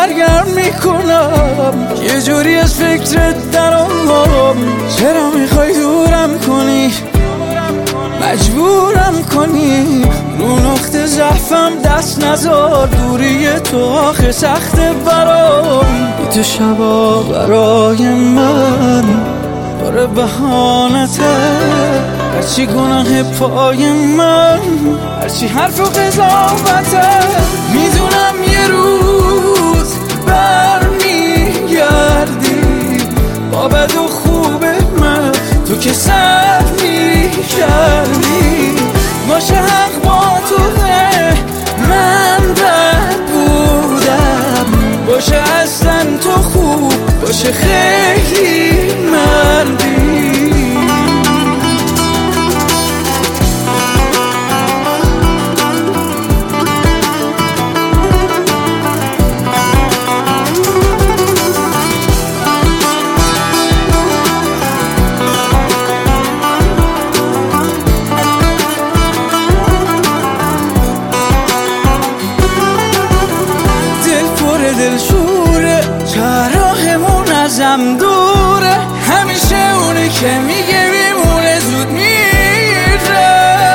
سرگرم میکنم، یه جوری از فکرت درام. چرا میخوای دورم کنی، مجبورم کنی، رو نقطه ضعفم دست نذار. دوری تو آخه سخته برام، بی تو شبا برای من باره بهانته. هرچی گناه پای من، هرچی حرف و قضاوته. میدونم یه روز برمیگردی با بد و خوب من، تو که سر میکردی. باشه حق با توه، من بد بودم. باشه اصلا تو خوب، باشه خیلی مردی. دل شوره، راهمون ازم دوره. همیشه اونی که میگه میمونه زود میره.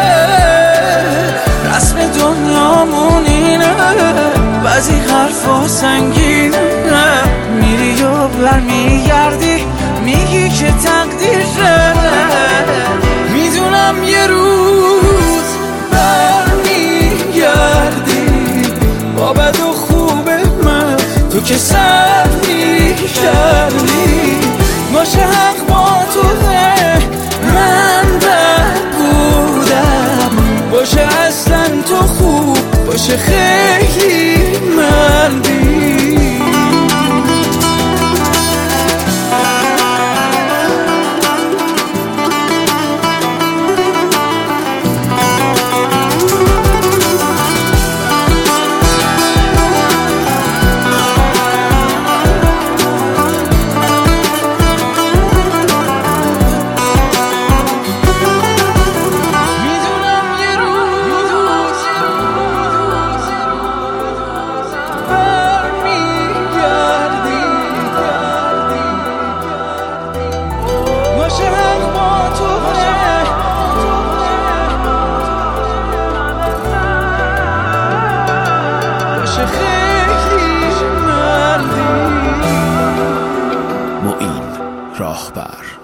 رسم دنیامون اینه، بعضی حرفا سنگینه. میری و برمیگردی میگی که تقدیره. میدونم یه روز برمیگردی با بد و تو که سر میکردی. باشه حق با توه، من بد بودم. باشه اصلا تو خوب، باشه خیلی مردی. معین راهبر.